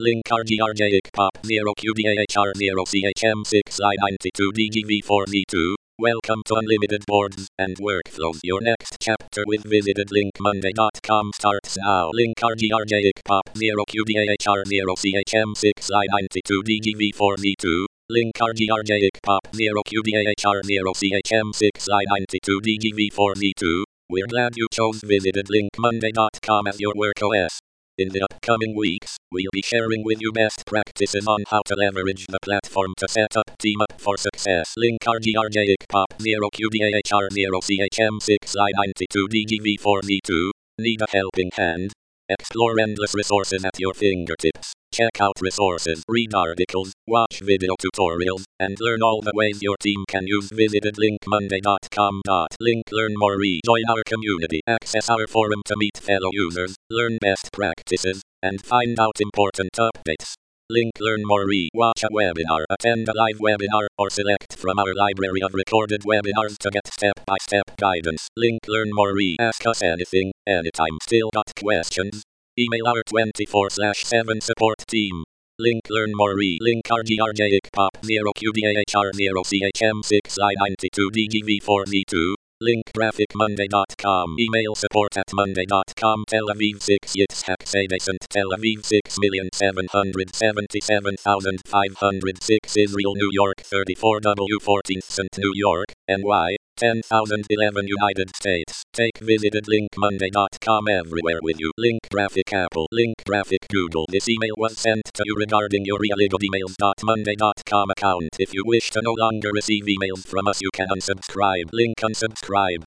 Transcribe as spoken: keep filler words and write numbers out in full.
Link R G R J I C Pop zero Q D A H R zero C H M six I ninety-two D G V four V two. Welcome to Unlimited Boards and Workflows. Your next chapter with visited link monday dot com starts now. Link R G R J I C Pop zero Q D A H R zero C H M six I ninety-two D G V four V two. Link R G R J I C Pop zero Q D A H R zero C H M six I ninety-two D G V four V two. We're glad you chose visited link monday dot com as your work O S. In the upcoming weeks, we'll be sharing with you best practices on how to leverage the platform to set up team up for success. Link R G R J I C Pop zero Q D A H R zero C H M six I ninety-two D G V four V two. Need a helping hand? Explore endless resources at your fingertips. Check out resources, read articles, watch video tutorials, and learn all the ways your team can use visited link monday dot com. Link learn more read. Join our community. Access our forum to meet fellow users, learn best practices, and find out important updates. Link learn more read. Watch a webinar, attend a live webinar, or select from our library of recorded webinars to get step-by-step guidance. Link learn more read. Ask us anything, anytime. Still got questions? Email our twenty-four seven support team. Link learn more read. Link R G R J I C Pop zero Q D A H R zero C H M six I ninety-two D G V four V two. Link graphic monday dot com. Email support at monday dot com. Tel Aviv six Yitzhak Sedesant. Tel Aviv six million seven hundred seventy-seven thousand five hundred six. Israel New York thirty-four W fourteenth Saint New York, N Y ten thousand eleven United States. Take visited link monday dot com everywhere with you. Link graphic Apple. Link graphic Google. This email was sent to you regarding your really good emails dot monday dot com account. If you wish to no longer receive emails from us, you can unsubscribe. Link unsubscribe.